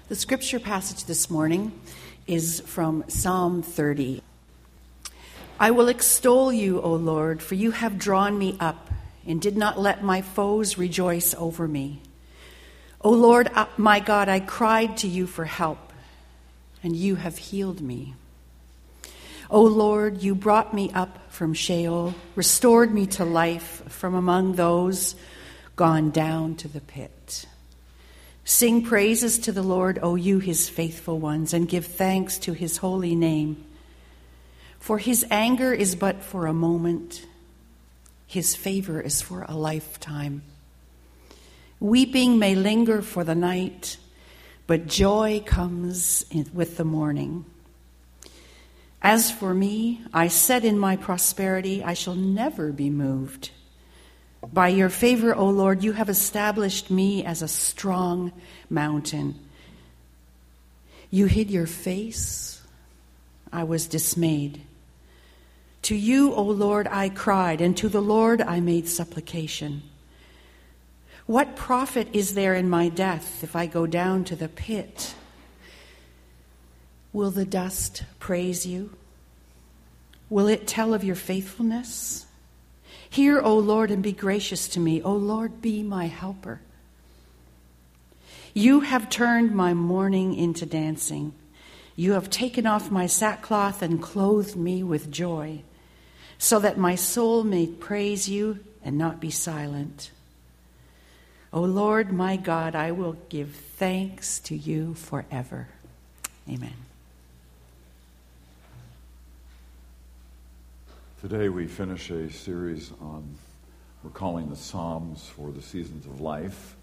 The scripture passage this morning is from Psalm 30. I will extol you, O Lord, for you have drawn me up and did not let my foes rejoice over me. O Lord, my God, I cried to you for help, and you have healed me. O Lord, you brought me up from Sheol, restored me to life from among those gone down to the pit. Sing praises to the Lord, O you his faithful ones, and give thanks to his holy name. For his anger is but for a moment, his favor is for a lifetime. Weeping may linger for the night, but joy comes with the morning. As for me, I said in my prosperity, I shall never be moved. By your favor, O Lord, you have established me as a strong mountain. You hid your face. I was dismayed. To you, O Lord, I cried, and to the Lord I made supplication. What profit is there in my death if I go down to the pit? Will the dust praise you? Will it tell of your faithfulness? Hear, O Lord, and be gracious to me. O Lord, be my helper. You have turned my mourning into dancing. You have taken off my sackcloth and clothed me with joy, so that my soul may praise you and not be silent. O Lord, my God, I will give thanks to you forever. Amen. Today we finish a series we're calling the Psalms for the Seasons of Life.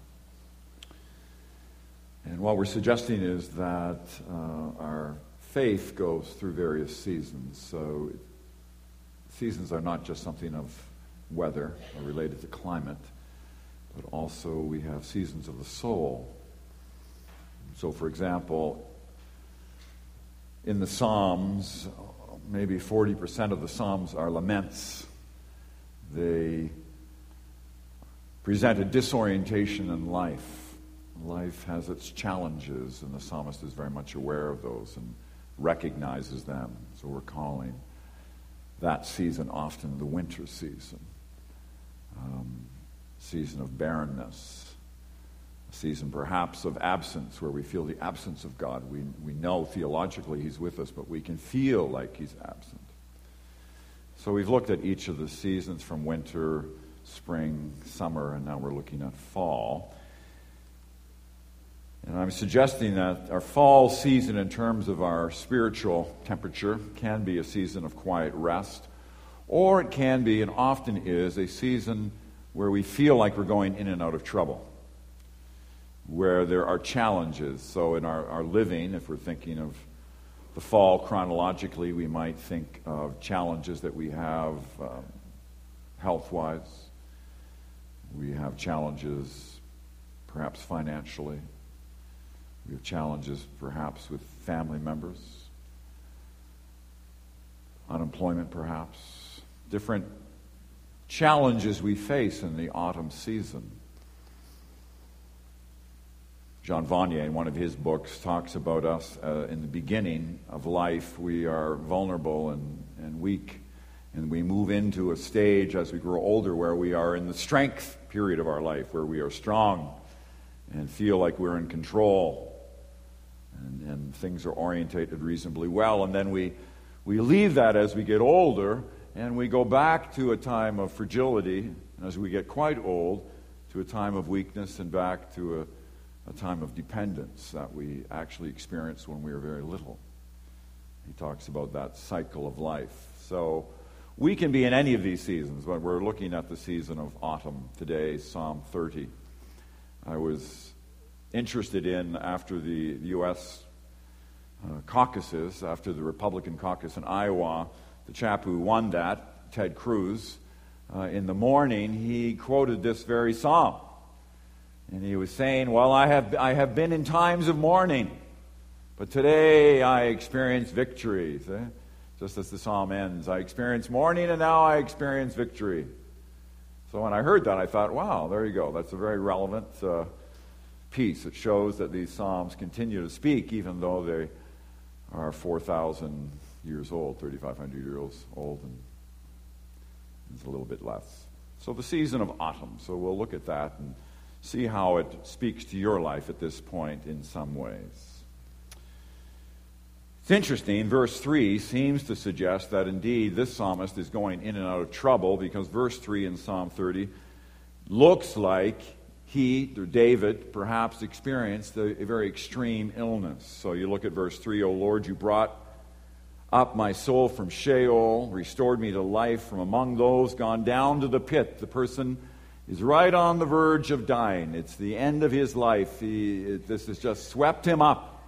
And what we're suggesting is that our faith goes through various seasons. So seasons are not just something of weather or related to climate, but also we have seasons of the soul. So for example, in the Psalms, maybe 40% of the Psalms are laments. They present a disorientation in life. Life has its challenges, and the psalmist is very much aware of those and recognizes them. So we're calling that season often the winter season, season of barrenness, a season perhaps of absence, where we feel the absence of God. We know theologically he's with us, but we can feel like he's absent. So we've looked at each of the seasons from winter, spring, summer, and now we're looking at fall. And I'm suggesting that our fall season, in terms of our spiritual temperature, can be a season of quiet rest, or it can be, and often is, a season where we feel like we're going in and out of trouble, where there are challenges. So in our living, if we're thinking of the fall chronologically, we might think of challenges that we have health-wise. We have challenges perhaps financially. We have challenges perhaps with family members. Unemployment perhaps. Different challenges we face in the autumn season. John Vanier, in one of his books, talks about us in the beginning of life. We are vulnerable and weak, and we move into a stage as we grow older where we are in the strength period of our life, where we are strong and feel like we're in control, and things are orientated reasonably well. And then we leave that as we get older, and we go back to a time of fragility, and as we get quite old, to a time of weakness, and back to a time of dependence that we actually experienced when we were very little. He talks about that cycle of life. So we can be in any of these seasons, but we're looking at the season of autumn today, Psalm 30. I was interested in, after the U.S. caucuses, after the Republican caucus in Iowa, the chap who won that, Ted Cruz, in the morning, he quoted this very psalm. And he was saying, well, I have been in times of mourning, but today I experience victory. See? Just as the psalm ends, I experienced mourning and now I experience victory. So when I heard that, I thought, wow, there you go. That's a very relevant peace. It shows that these psalms continue to speak even though they are 4,000 years old, 3,500 years old, and it's a little bit less. So the season of autumn. So we'll look at that and see how it speaks to your life at this point in some ways. It's interesting, verse 3 seems to suggest that indeed this psalmist is going in and out of trouble, because verse 3 in Psalm 30 looks like he, or David, perhaps experienced a very extreme illness. So you look at verse 3, O Lord, you brought up my soul from Sheol, restored me to life from among those gone down to the pit. The person is right on the verge of dying. It's the end of his life. This has just swept him up.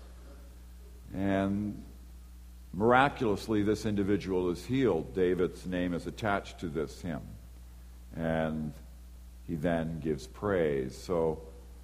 And miraculously, this individual is healed. David's name is attached to this hymn. And he then gives praise. So,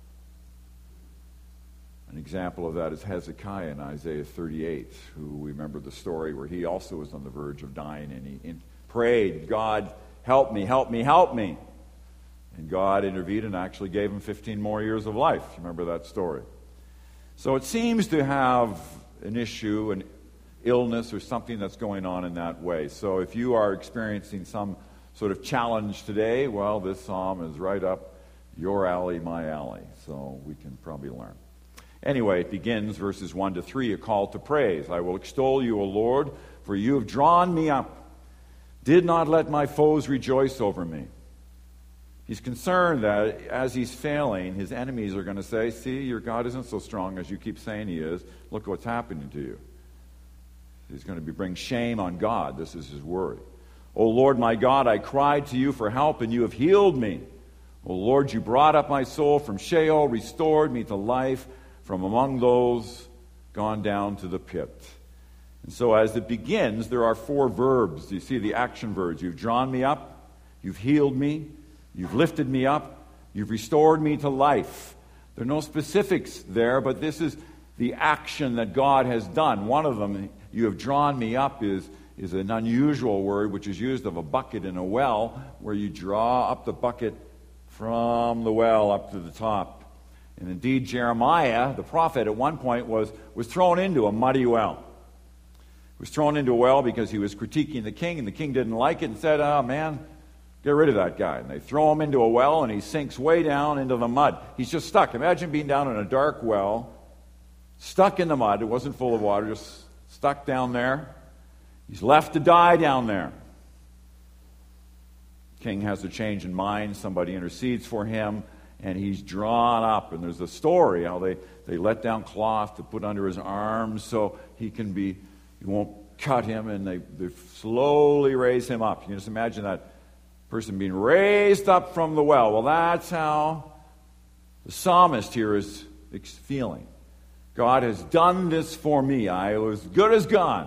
an example of that is Hezekiah in Isaiah 38, who we remember the story where he also was on the verge of dying, and he prayed, God, help me, help me, help me. And God intervened and actually gave him 15 more years of life. You remember that story? So it seems to have an issue, an illness, or something that's going on in that way. So if you are experiencing some sort of challenge today, well, this psalm is right up your alley, my alley. So we can probably learn. Anyway, it begins, verses 1 to 3, a call to praise. I will extol you, O Lord, for you have drawn me up. Did not let my foes rejoice over me. He's concerned that as he's failing, his enemies are going to say, see, your God isn't so strong as you keep saying he is. Look what's happening to you. He's going to bring shame on God. This is his worry. O Lord my God, I cried to you for help, and you have healed me. O Lord, you brought up my soul from Sheol, restored me to life from among those gone down to the pit. And so as it begins, there are 4 verbs. You see the action verbs. You've drawn me up, you've healed me, you've lifted me up, you've restored me to life. There are no specifics there, but this is the action that God has done. One of them, you have drawn me up, is an unusual word which is used of a bucket in a well, where you draw up the bucket from the well up to the top. And indeed, Jeremiah, the prophet, at one point was thrown into a muddy well. He was thrown into a well because he was critiquing the king, and the king didn't like it and said, oh man, get rid of that guy. And they throw him into a well, and he sinks way down into the mud. He's just stuck. Imagine being down in a dark well, stuck in the mud. It wasn't full of water, just stuck down there. He's left to die down there. The king has a change in mind. Somebody intercedes for him, and he's drawn up. And there's a story how they let down cloth to put under his arms so he won't cut him, and they slowly raise him up. You can just imagine that person being raised up from the well. Well, that's how the psalmist here is feeling. God has done this for me. I was good as gone.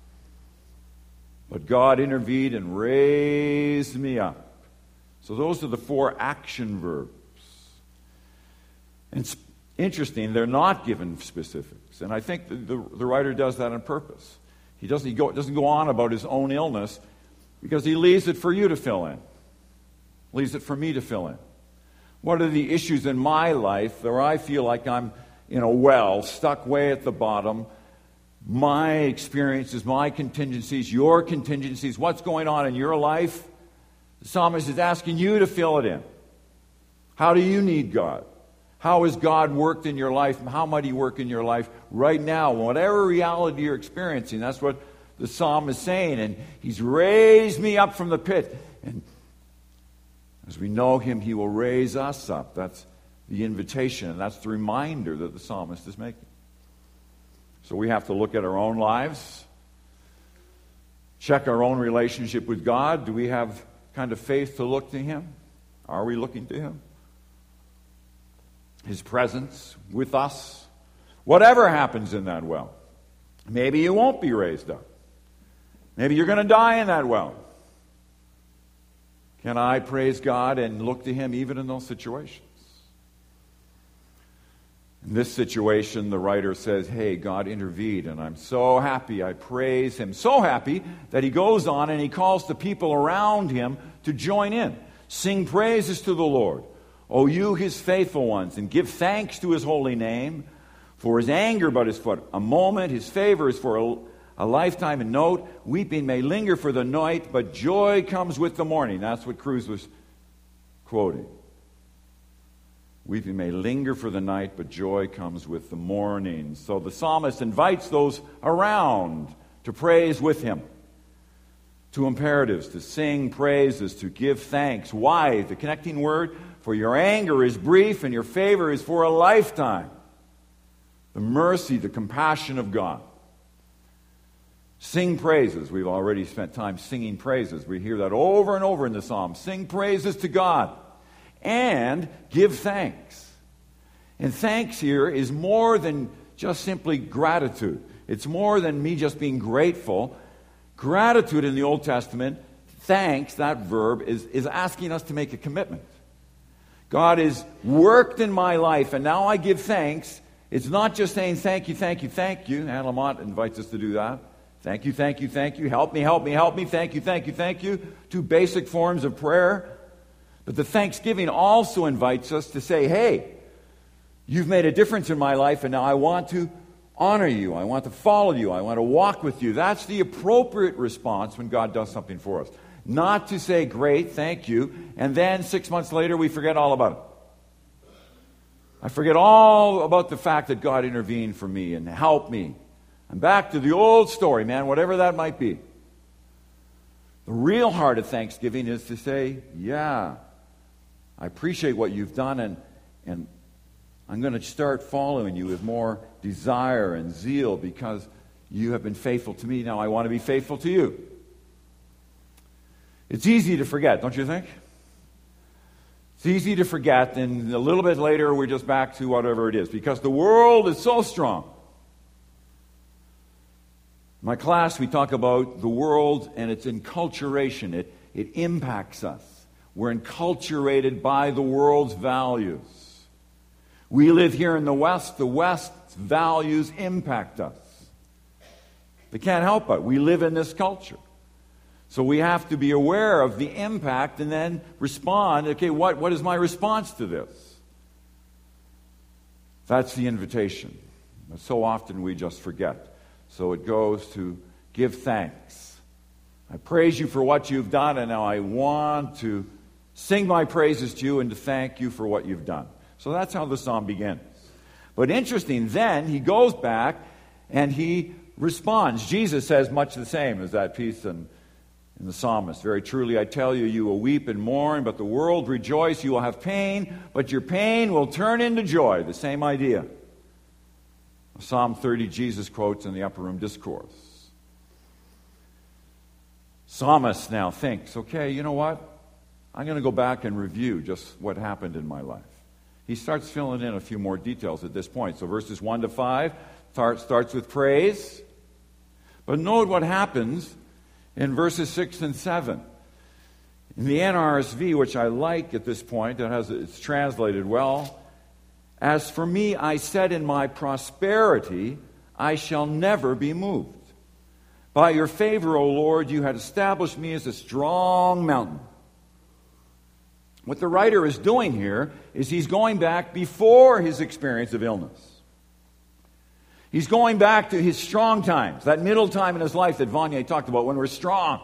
But God intervened and raised me up. So those are the 4 action verbs. And it's interesting, they're not given specifics. And I think the writer does that on purpose. He doesn't go on about his own illness because he leaves it for you to fill in. Leaves it for me to fill in. What are the issues in my life where I feel like I'm in a well, stuck way at the bottom? My experiences, my contingencies, your contingencies, what's going on in your life? The psalmist is asking you to fill it in. How do you need God? How has God worked in your life? How might he work in your life right now? Whatever reality you're experiencing, that's what the psalm is saying. And he's raised me up from the pit. And as we know him, he will raise us up. That's the invitation, and that's the reminder that the psalmist is making. So we have to look at our own lives, check our own relationship with God. Do we have kind of faith to look to him? Are we looking to him? His presence with us. Whatever happens in that well. Maybe you won't be raised up. Maybe you're going to die in that well. Can I praise God and look to him even in those situations? In this situation, the writer says, hey, God intervened, and I'm so happy. I praise him. So happy that he goes on and he calls the people around him to join in. Sing praises to the Lord. O you his faithful ones, and give thanks to his holy name. For his anger but is for a moment, his favor is for a lifetime. And note, weeping may linger for the night, but joy comes with the morning. That's what Cruz was quoting. Weeping may linger for the night, but joy comes with the morning. So the psalmist invites those around to praise with him. Two imperatives: to sing praises, to give thanks. Why? The connecting word: for your anger is brief and your favor is for a lifetime. The mercy, the compassion of God. Sing praises. We've already spent time singing praises. We hear that over and over in the Psalms. Sing praises to God. And give thanks. And thanks here is more than just simply gratitude. It's more than me just being grateful. Gratitude in the Old Testament, thanks, that verb, is asking us to make a commitment. God has worked in my life, and now I give thanks. It's not just saying thank you, thank you, thank you. Anne Lamont invites us to do that. Thank you, thank you, thank you. Help me, help me, help me. Thank you, thank you, thank you. Two basic forms of prayer. But the thanksgiving also invites us to say, hey, you've made a difference in my life, and now I want to honor you. I want to follow you. I want to walk with you. That's the appropriate response when God does something for us. Not to say, great, thank you, and then 6 months later we forget all about it. I forget all about the fact that God intervened for me and helped me. I'm back to the old story, man, whatever that might be. The real heart of thanksgiving is to say, yeah, I appreciate what you've done, and I'm going to start following you with more desire and zeal because you have been faithful to me. Now I want to be faithful to you. It's easy to forget, don't you think? It's easy to forget, and a little bit later we're just back to whatever it is, because the world is so strong. In my class, we talk about the world and its enculturation. It impacts us. We're enculturated by the world's values. We live here in the West. The West's values impact us. They can't help it. We live in this culture. So we have to be aware of the impact and then respond. Okay, what is my response to this? That's the invitation. But so often we just forget. So it goes to give thanks. I praise you for what you've done, and now I want to sing my praises to you and to thank you for what you've done. So that's how the psalm begins. But interesting, then he goes back and he responds. Jesus says much the same as that piece in the psalmist. Very truly I tell you, you will weep and mourn, but the world rejoice. You will have pain, but your pain will turn into joy. The same idea. Psalm 30, Jesus quotes in the Upper Room Discourse. Psalmist now thinks, okay, you know what? I'm going to go back and review just what happened in my life. He starts filling in a few more details at this point. So verses 1 to 5 starts with praise. But note what happens in verses 6 and 7. In the NRSV, which I like at this point, it's translated well. As for me, I said in my prosperity, I shall never be moved. By your favor, O Lord, you had established me as a strong mountain. What the writer is doing here is he's going back before his experience of illness. He's going back to his strong times, that middle time in his life that Vanya talked about when we're strong.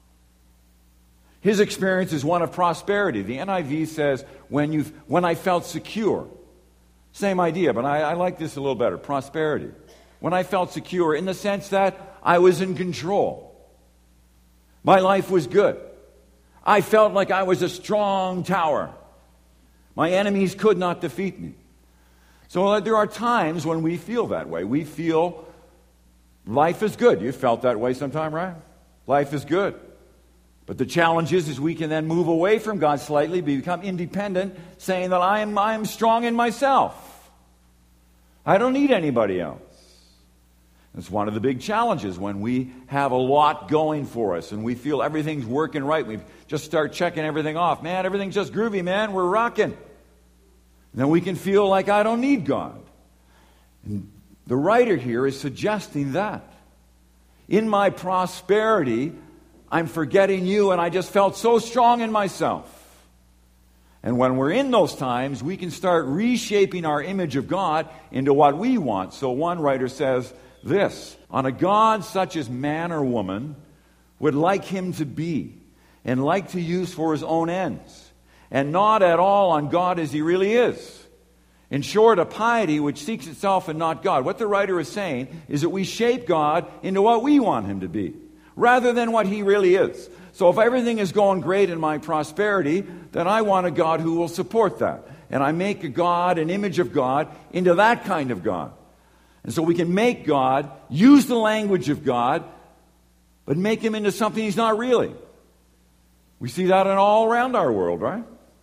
His experience is one of prosperity. The NIV says, when I felt secure. Same idea, but I like this a little better. Prosperity. When I felt secure in the sense that I was in control. My life was good. I felt like I was a strong tower. My enemies could not defeat me. So there are times when we feel that way. We feel life is good. You felt that way sometime, right? Life is good. But the challenge is we can then move away from God slightly, become independent, saying that I am strong in myself. I don't need anybody else. It's one of the big challenges when we have a lot going for us and we feel everything's working right. We just start checking everything off. Man, everything's just groovy, man. We're rocking. And then we can feel like I don't need God. And the writer here is suggesting that. In my prosperity, I'm forgetting you, and I just felt so strong in myself. And when we're in those times, we can start reshaping our image of God into what we want. So one writer says this, on a God such as man or woman would like him to be and like to use for his own ends, and not at all on God as he really is. In short, a piety which seeks itself and not God. What the writer is saying is that we shape God into what we want him to be, rather than what he really is. So if everything is going great in my prosperity, then I want a God who will support that. And I make a God, an image of God, into that kind of God. And so we can make God, use the language of God, but make him into something he's not really. We see that in all around our world, right?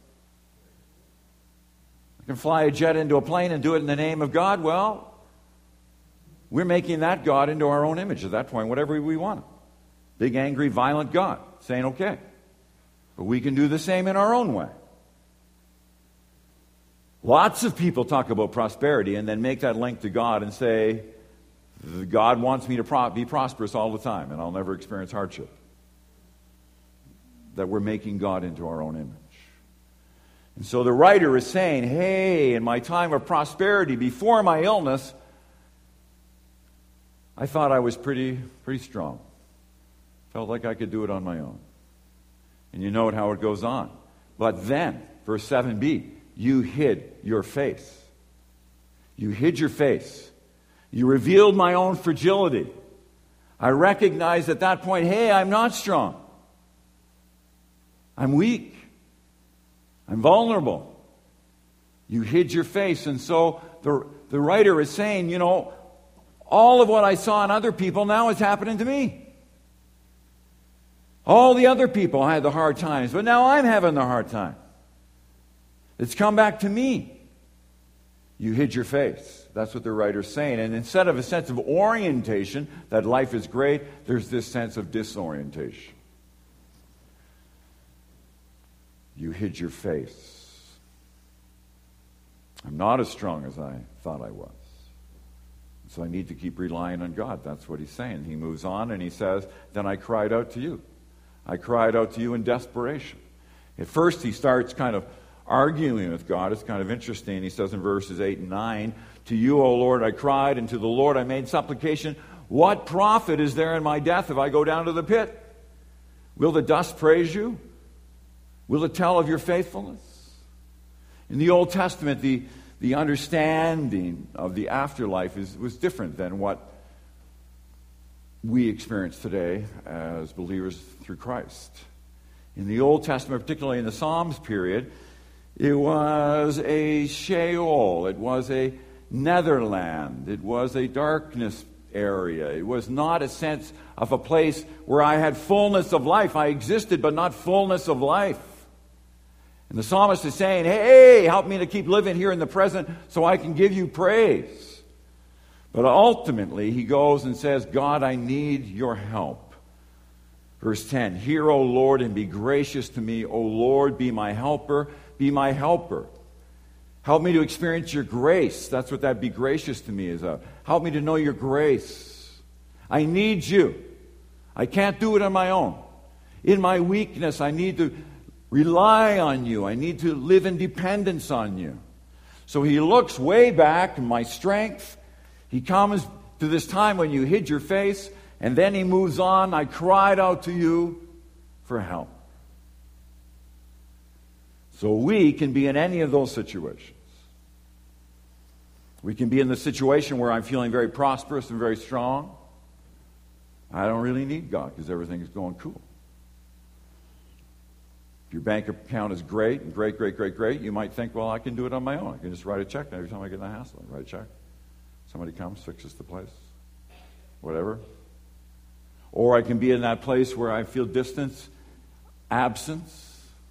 I can fly a jet into a plane and do it in the name of God. Well, we're making that God into our own image at that point, whatever we want. Big, angry, violent God, saying okay. But we can do the same in our own way. Lots of people talk about prosperity and then make that link to God and say, God wants me to be prosperous all the time and I'll never experience hardship. That we're making God into our own image. And so the writer is saying, hey, in my time of prosperity, before my illness, I thought I was pretty strong. Felt like I could do it on my own. And you know how it goes on. But then, verse 7b, you hid your face. You hid your face. You revealed my own fragility. I recognized at that point, hey, I'm not strong. I'm weak. I'm vulnerable. You hid your face. And so the writer is saying, you know, all of what I saw in other people now is happening to me. All the other people had the hard times, but now I'm having the hard time. It's come back to me. You hid your face. That's what the writer's saying. And instead of a sense of orientation, that life is great, there's this sense of disorientation. You hid your face. I'm not as strong as I thought I was. So I need to keep relying on God. That's what he's saying. He moves on and he says, then I cried out to you. I cried out to you in desperation. At first he starts kind of arguing with God. It's kind of interesting. He says in verses 8 and 9, to you, O Lord, I cried, and to the Lord I made supplication. What profit is there in my death if I go down to the pit? Will the dust praise you? Will it tell of your faithfulness? In the Old Testament, the understanding of the afterlife was different than what we experience today as believers through Christ. In the Old Testament, particularly in the Psalms period, it was a Sheol, it was a netherland, it was a darkness area. It was not a sense of a place where I had fullness of life. I existed, but not fullness of life. And the psalmist is saying, hey, help me to keep living here in the present so I can give you praise. But ultimately, he goes and says, God, I need your help. Verse 10, hear, O Lord, and be gracious to me. O Lord, be my helper. Be my helper. Help me to experience your grace. That's what that be gracious to me is about. Help me to know your grace. I need you. I can't do it on my own. In my weakness, I need to rely on you. I need to live in dependence on you. So he looks way back in my strength. He comes to this time when you hid your face, and then he moves on. I cried out to you for help. So we can be in any of those situations. We can be in the situation where I'm feeling very prosperous and very strong. I don't really need God because everything is going cool. If your bank account is great, and great, you might think, well, I can do it on my own. I can just write a check every time I get in the hassle. I write a check. Somebody comes, fixes the place. Whatever. Or I can be in that place where I feel distance, absence.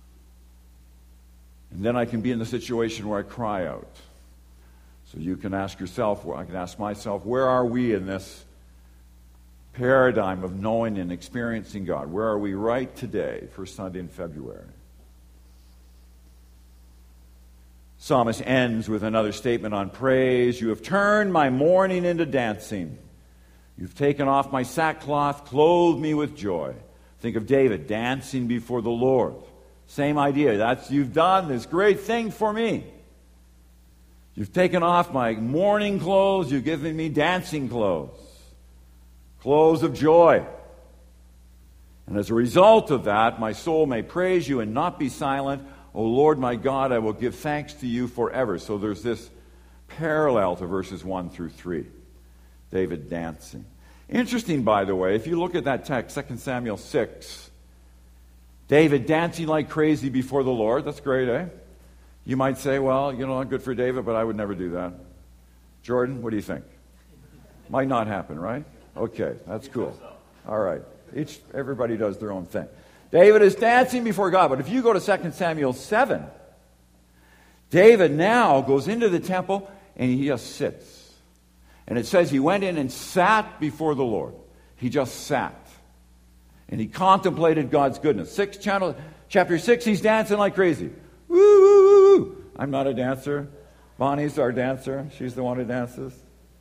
And then I can be in the situation where I cry out. So you can ask yourself, I can ask myself, where are we in this paradigm of knowing and experiencing God? Where are we right today, first Sunday in February? Psalmist ends with another statement on praise. You have turned my mourning into dancing. You've taken off my sackcloth, clothed me with joy. Think of David dancing before the Lord, Same idea. You've done this great thing for me. You've taken off my mourning clothes. You've given me dancing clothes. Clothes of joy. And as a result of that, my soul may praise you and not be silent. O Lord my God, I will give thanks to you forever. So there's this parallel to verses 1 through 3. David dancing. Interesting, by the way, if you look at that text, 2 Samuel 6, David dancing like crazy before the Lord. That's great, eh? You might say, well, not good for David, but I would never do that. Jordan, what do you think? Might not happen, right? Okay, that's cool. All right. Everybody does their own thing. David is dancing before God. But if you go to 2 Samuel 7, David now goes into the temple and he just sits. And it says he went in and sat before the Lord. He just sat. And he contemplated God's goodness. Chapter 6, he's dancing like crazy. Woo, woo, woo, woo. I'm not a dancer. Bonnie's our dancer. She's the one who dances.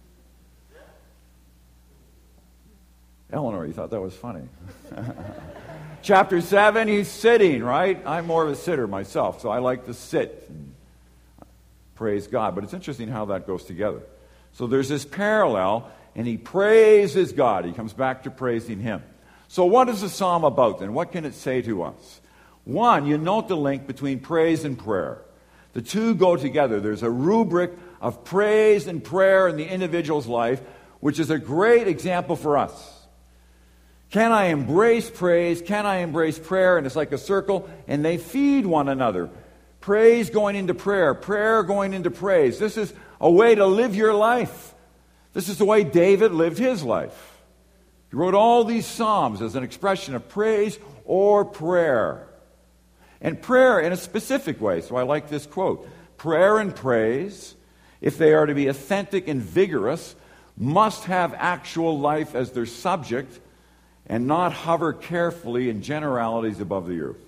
Eleanor, you thought that was funny. Chapter 7, he's sitting, right? I'm more of a sitter myself, so I like to sit and praise God. But it's interesting how that goes together. So there's this parallel, and he praises God. He comes back to praising him. So what is the psalm about then? What can it say to us? One, you note the link between praise and prayer. The two go together. There's a rubric of praise and prayer in the individual's life, which is a great example for us. Can I embrace praise? Can I embrace prayer? And it's like a circle, and they feed one another. Praise going into prayer, prayer going into praise. This is a way to live your life. This is the way David lived his life. He wrote all these psalms as an expression of praise or prayer. And prayer in a specific way. So I like this quote. Prayer and praise, if they are to be authentic and vigorous, must have actual life as their subject and not hover carefully in generalities above the earth.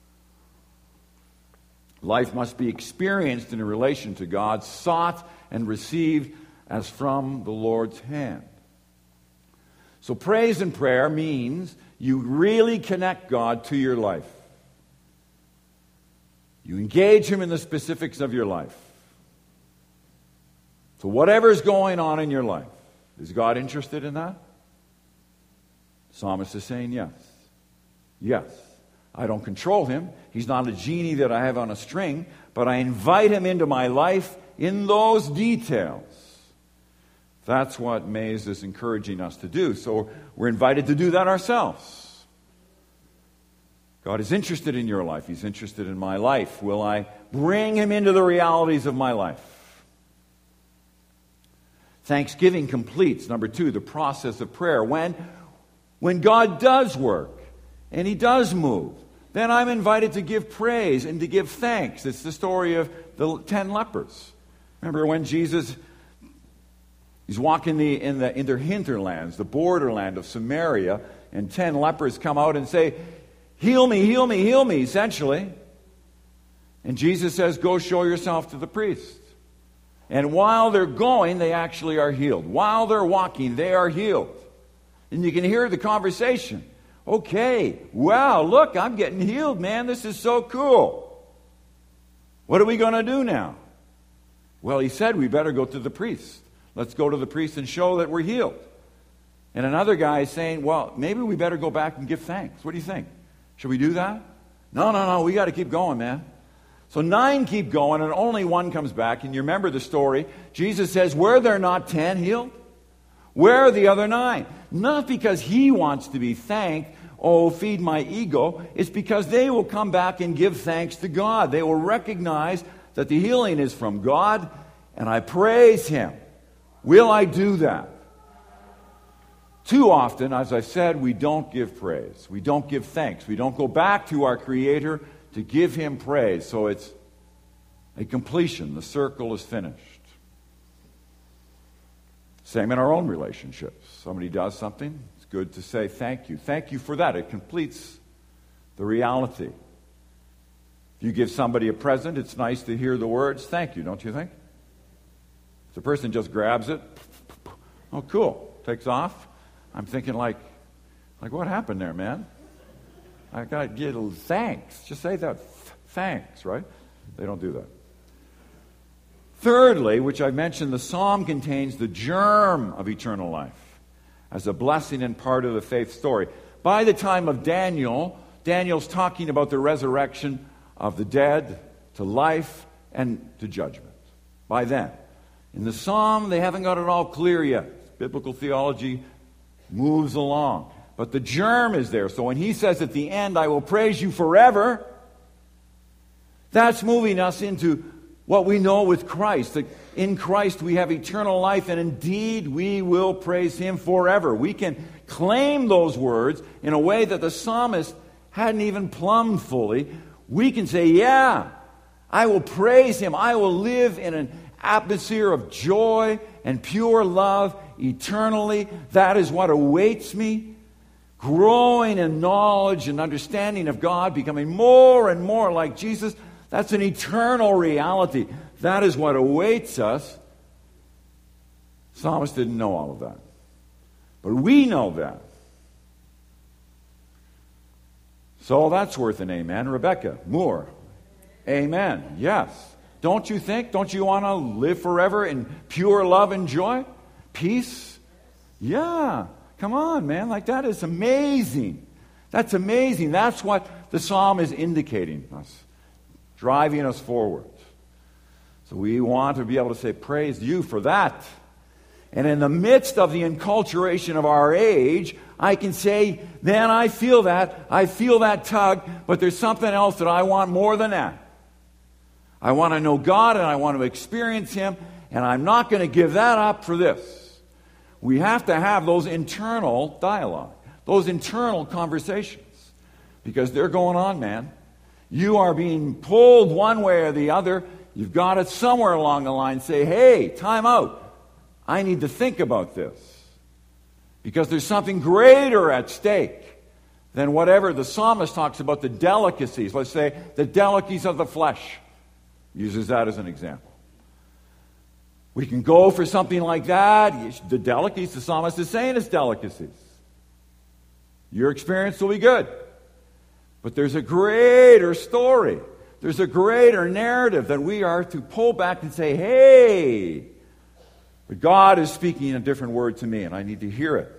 Life must be experienced in relation to God, sought and received as from the Lord's hand. So praise and prayer means you really connect God to your life. You engage Him in the specifics of your life. So whatever's going on in your life, is God interested in that? The psalmist is saying yes. Yes. I don't control Him. He's not a genie that I have on a string, but I invite Him into my life in those details. That's what Mays is encouraging us to do. So we're invited to do that ourselves. God is interested in your life. He's interested in my life. Will I bring Him into the realities of my life? Thanksgiving completes, number 2, the process of prayer. When God does work and He does move, then I'm invited to give praise and to give thanks. It's the story of the 10 lepers. Remember when Jesus, He's walking in their hinterlands, the borderland of Samaria, and 10 lepers come out and say, heal me, heal me, heal me, essentially. And Jesus says, go show yourself to the priest. And while they're going, they actually are healed. While they're walking, they are healed. And you can hear the conversation. Okay, wow, look, I'm getting healed, man. This is so cool. What are we going to do now? Well, He said we better go to the priest. Let's go to the priest and show that we're healed. And another guy is saying, well, maybe we better go back and give thanks. What do you think? Should we do that? No, we got to keep going, man. So 9 keep going, and only 1 comes back. And you remember the story. Jesus says, were there not 10 healed? Where are the other 9? Not because He wants to be thanked, oh, feed my ego. It's because they will come back and give thanks to God. They will recognize that the healing is from God, and I praise Him. Will I do that? Too often, as I said, we don't give praise. We don't give thanks. We don't go back to our Creator to give Him praise. So it's a completion. The circle is finished. Same in our own relationships. Somebody does something, it's good to say thank you. Thank you for that. It completes the reality. If you give somebody a present, it's nice to hear the words thank you, don't you think? If the person just grabs it, oh, cool, takes off. I'm thinking like what happened there, man? I got to get a little thanks. Just say that. thanks, right? They don't do that. Thirdly, which I mentioned, the psalm contains the germ of eternal life as a blessing and part of the faith story. By the time of Daniel, Daniel's talking about the resurrection of the dead to life and to judgment. By then. In the psalm, they haven't got it all clear yet. Biblical theology moves along. But the germ is there. So when he says at the end, I will praise you forever, that's moving us into what we know with Christ. That in Christ we have eternal life, and indeed we will praise him forever. We can claim those words in a way that the psalmist hadn't even plumbed fully. We can say, yeah, I will praise him. I will live in an atmosphere of joy and pure love eternally. That is what awaits me. Growing in knowledge and understanding of God, becoming more and more like Jesus. That's an eternal reality. That is what awaits us. Psalmist didn't know all of that. But we know that. So that's worth an amen. Rebecca Moore, amen. Yes. Don't you think? Don't you want to live forever in pure love and joy? Peace? Yeah. Come on, man. Like, that is amazing. That's amazing. That's what the psalm is indicating us, driving us forward. So we want to be able to say, praise you for that. And in the midst of the enculturation of our age, I can say, man, I feel that tug, but there's something else that I want more than that. I want to know God and I want to experience him, and I'm not going to give that up for this. We have to have those internal dialogue, those internal conversations, because they're going on, man. You are being pulled one way or the other. You've got it somewhere along the line. Say, hey, time out. I need to think about this. Because there's something greater at stake than whatever the psalmist talks about, the delicacies. Let's say the delicacies of the flesh. Uses that as an example. We can go for something like that. The delicacies, the psalmist is saying it's delicacies. Your experience will be good. But there's a greater story. There's a greater narrative that we are to pull back and say, hey, but God is speaking a different word to me, and I need to hear it.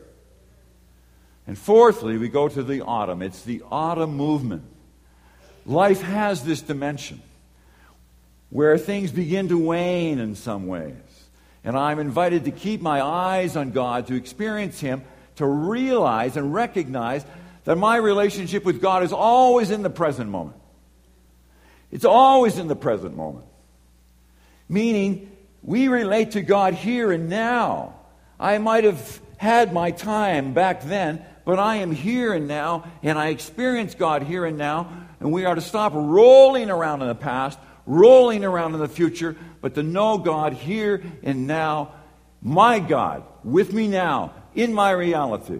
And fourthly, we go to the autumn. It's the autumn movement. Life has this dimension where things begin to wane in some ways. And I'm invited to keep my eyes on God, to experience him, to realize and recognize that my relationship with God is always in the present moment. It's always in the present moment. Meaning, we relate to God here and now. I might have had my time back then, but I am here and now, and I experience God here and now, and we are to stop rolling around in the past, rolling around in the future, but to know God here and now, my God, with me now, in my reality.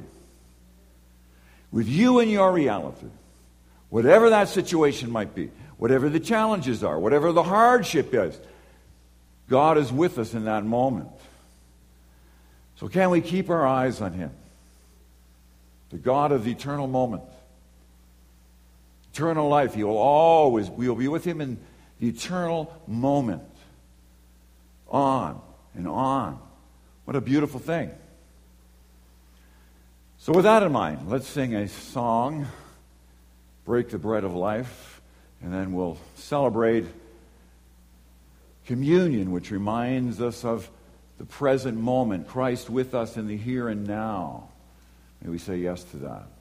With you in your reality. Whatever that situation might be, whatever the challenges are, whatever the hardship is, God is with us in that moment. So can we keep our eyes on him? The God of the eternal moment. Eternal life. We will be with him in the eternal moment. On and on. What a beautiful thing. So with that in mind, let's sing a song, Break the Bread of Life, and then we'll celebrate communion, which reminds us of the present moment, Christ with us in the here and now. May we say yes to that.